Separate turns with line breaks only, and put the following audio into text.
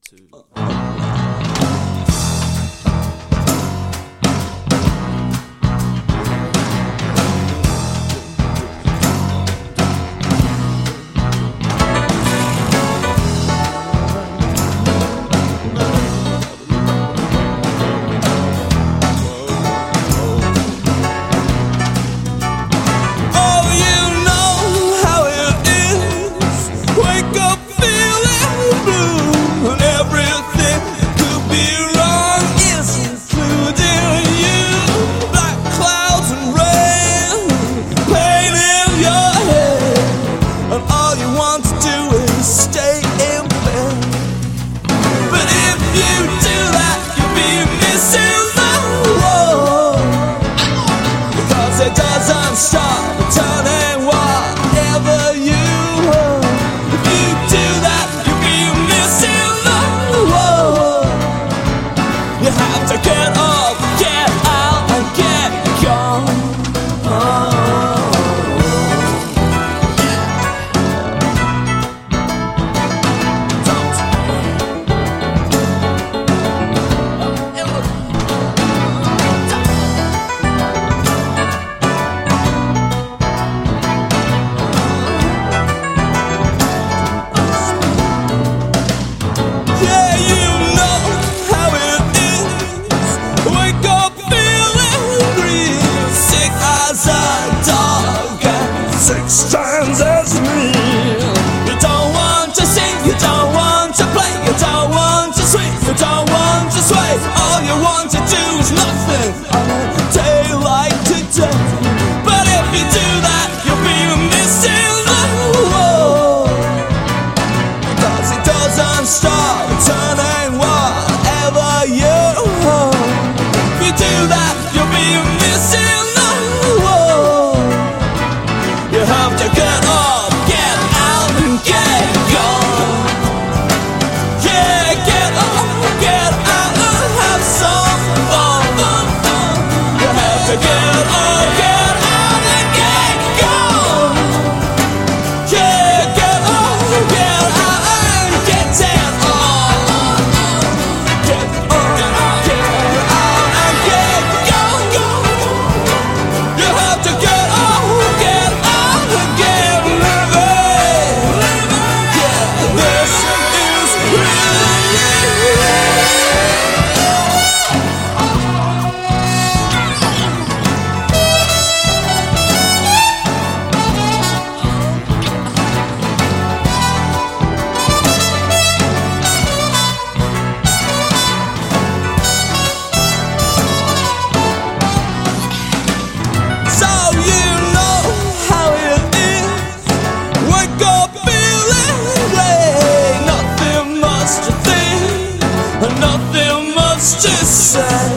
to.
It doesn't stop turning whatever you want. If you do that, you'll be missing the world. You have to get up, get out, and get gone. Six times as me. You don't want to sing, you don't want to play, you don't want to swing, you don't want to sway. All you want to do is nothing on a day like today. But if you do that, you'll be missing the world. Because it doesn't stop turning whatever you want. If you do that, you'll be missing the world. You have to get up, get out, and get gone. Yeah, get up, get out, and have some fun. You have to get up, get out, and get gone. Yeah, get up, get out, and get it on. Get up, get out, and get gone. You have to get up, get out. Get living, yeah, this is really. So you know how it is. Wake up feeling great. Nothing much to think, nothing much to say.